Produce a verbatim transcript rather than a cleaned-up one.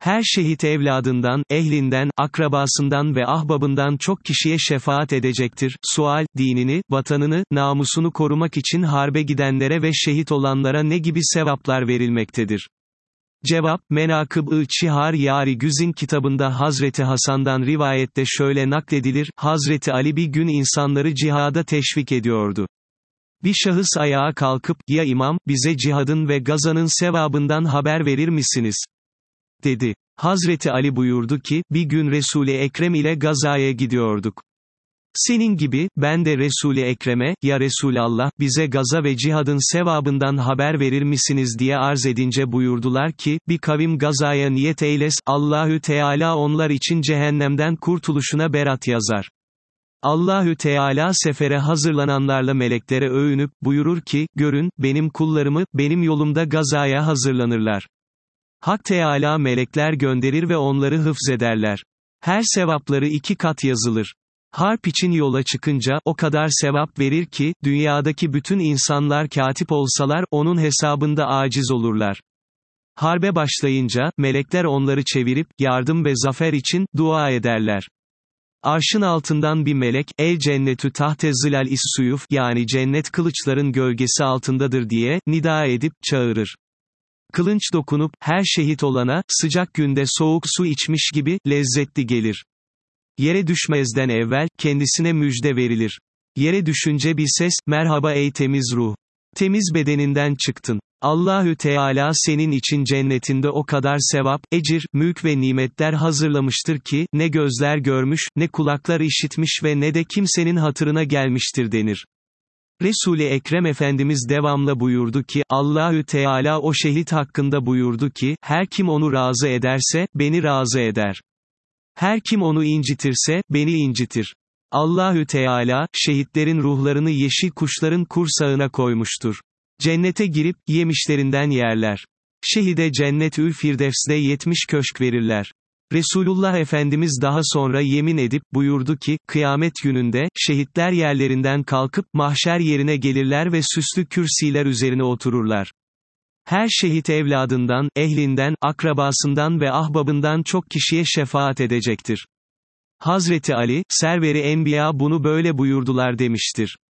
Her şehit evladından, ehlinden, akrabasından ve ahbabından çok kişiye şefaat edecektir. Sual, dinini, vatanını, namusunu korumak için harbe gidenlere ve şehit olanlara ne gibi sevaplar verilmektedir? Cevap, Menakıb-ı Çihar Yari Güzin kitabında Hazreti Hasan'dan rivayette şöyle nakledilir, Hazreti Ali bir gün insanları cihada teşvik ediyordu. Bir şahıs ayağa kalkıp, ya imam, bize cihadın ve gazanın sevabından haber verir misiniz? Dedi. Hazreti Ali buyurdu ki, bir gün Resul-i Ekrem ile gazaya gidiyorduk. Senin gibi, ben de Resul-i Ekrem'e, ya Resulallah, bize gaza ve cihadın sevabından haber verir misiniz diye arz edince buyurdular ki, bir kavim gazaya niyet eyles, Allahü Teala onlar için cehennemden kurtuluşuna berat yazar. Allahü Teala sefere hazırlananlarla meleklere övünüp, buyurur ki, görün, benim kullarımı, benim yolumda gazaya hazırlanırlar. Hak Teala melekler gönderir ve onları hıfzederler. Her sevapları iki kat yazılır. Harp için yola çıkınca, o kadar sevap verir ki, dünyadaki bütün insanlar katip olsalar, onun hesabında aciz olurlar. Harbe başlayınca, melekler onları çevirip, yardım ve zafer için, dua ederler. Arşın altından bir melek, el cennetü tahte zilal is-suyuf, yani cennet kılıçların gölgesi altındadır diye, nida edip, çağırır. Kılınç dokunup, her şehit olana, sıcak günde soğuk su içmiş gibi, lezzetli gelir. Yere düşmezden evvel, kendisine müjde verilir. Yere düşünce bir ses, merhaba ey temiz ruh. Temiz bedeninden çıktın. Allahü Teala senin için cennetinde o kadar sevap, ecir, mülk ve nimetler hazırlamıştır ki, ne gözler görmüş, ne kulaklar işitmiş ve ne de kimsenin hatırına gelmiştir denir. Resul-i Ekrem Efendimiz devamla buyurdu ki, Allahü Teala o şehit hakkında buyurdu ki, her kim onu razı ederse, beni razı eder. Her kim onu incitirse, beni incitir. Allahü Teala, şehitlerin ruhlarını yeşil kuşların kursağına koymuştur. Cennete girip, yemişlerinden yerler. Şehide Cennet-ül Firdevs'de yetmiş köşk verirler. Resulullah Efendimiz daha sonra yemin edip, buyurdu ki, kıyamet gününde, şehitler yerlerinden kalkıp, mahşer yerine gelirler ve süslü kürsiler üzerine otururlar. Her şehit evladından, ehlinden, akrabasından ve ahbabından çok kişiye şefaat edecektir. Hazreti Ali, Server-i Enbiya bunu böyle buyurdular demiştir.